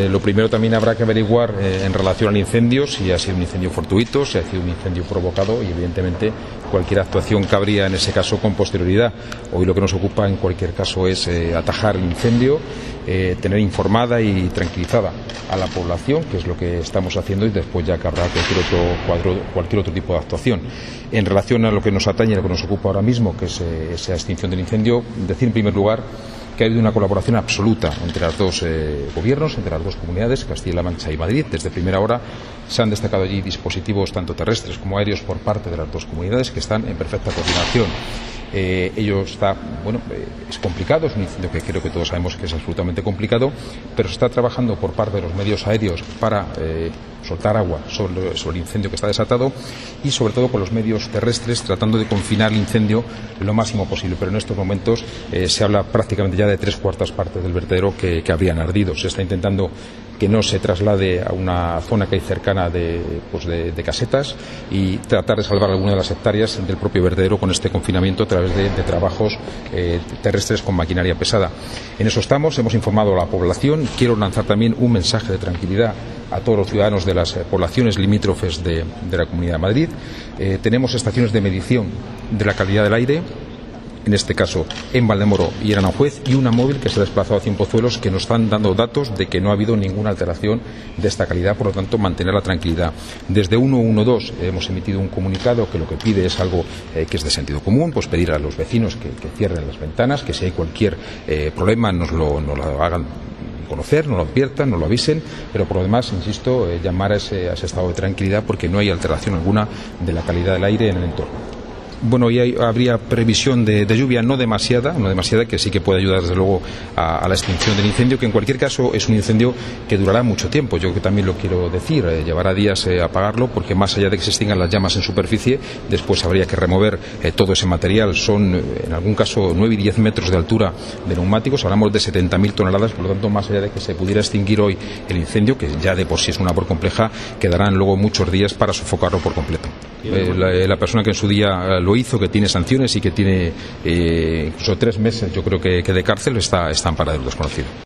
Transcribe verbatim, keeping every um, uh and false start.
Eh, lo primero también habrá que averiguar eh, en relación al incendio si ha sido un incendio fortuito, si ha sido un incendio provocado y evidentemente cualquier actuación cabría en ese caso con posterioridad. Hoy lo que nos ocupa en cualquier caso es eh, atajar el incendio, eh, tener informada y tranquilizada a la población, que es lo que estamos haciendo, y después ya cabrá cualquier otro cuadro, cualquier otro tipo de actuación. En relación a lo que nos atañe, lo que nos ocupa ahora mismo, que es eh, esa extinción del incendio, decir en primer lugar que ha habido una colaboración absoluta entre los dos eh, gobiernos, entre las dos comunidades, Castilla-La Mancha y Madrid. Desde primera hora se han destacado allí dispositivos tanto terrestres como aéreos por parte de las dos comunidades que están en perfecta coordinación. Eh, ello está, bueno, eh, es complicado, es un incendio que creo que todos sabemos que es absolutamente complicado, pero se está trabajando por parte de los medios aéreos para eh, soltar agua sobre, sobre el incendio que está desatado y sobre todo por los medios terrestres tratando de confinar el incendio lo máximo posible, pero en estos momentos eh, se habla prácticamente ya de tres cuartas partes del vertedero que, que habrían ardido. Se está intentando que no se traslade a una zona que hay cercana de, pues de, de casetas y tratar de salvar alguna de las hectáreas del propio vertedero con este confinamiento a través de, de trabajos eh, terrestres con maquinaria pesada. En eso estamos, hemos informado a la población. Quiero lanzar también un mensaje de tranquilidad a todos los ciudadanos de las eh, poblaciones limítrofes de, de la Comunidad de Madrid. Eh, tenemos estaciones de medición de la calidad del aire, en este caso en Valdemoro y en Aranjuez, y una móvil que se ha desplazado a Cienpozuelos, que nos están dando datos de que no ha habido ninguna alteración de esta calidad, por lo tanto mantener la tranquilidad. Desde ciento doce hemos emitido un comunicado que lo que pide es algo eh, que es de sentido común, pues pedir a los vecinos que, que cierren las ventanas, que si hay cualquier eh, problema nos lo, nos lo hagan conocer, nos lo adviertan, nos lo avisen, pero por lo demás, insisto, eh, llamar a ese, a ese estado de tranquilidad porque no hay alteración alguna de la calidad del aire en el entorno. Bueno, y hay, habría previsión de, de lluvia, no demasiada, no demasiada, que sí que puede ayudar desde luego a, a la extinción del incendio, que en cualquier caso es un incendio que durará mucho tiempo. Yo que también lo quiero decir, eh, llevará días eh, apagarlo, porque más allá de que se extingan las llamas en superficie, después habría que remover eh, todo ese material. Son, eh, en algún caso, nueve y diez metros de altura de neumáticos, hablamos de setenta mil toneladas, por lo tanto, más allá de que se pudiera extinguir hoy el incendio, que ya de por sí es una labor compleja, quedarán luego muchos días para sofocarlo por completo. Eh, la, la persona que en su día lo hizo, que tiene sanciones y que tiene eh, incluso tres meses, yo creo que, que de cárcel, está, está amparada del desconocido.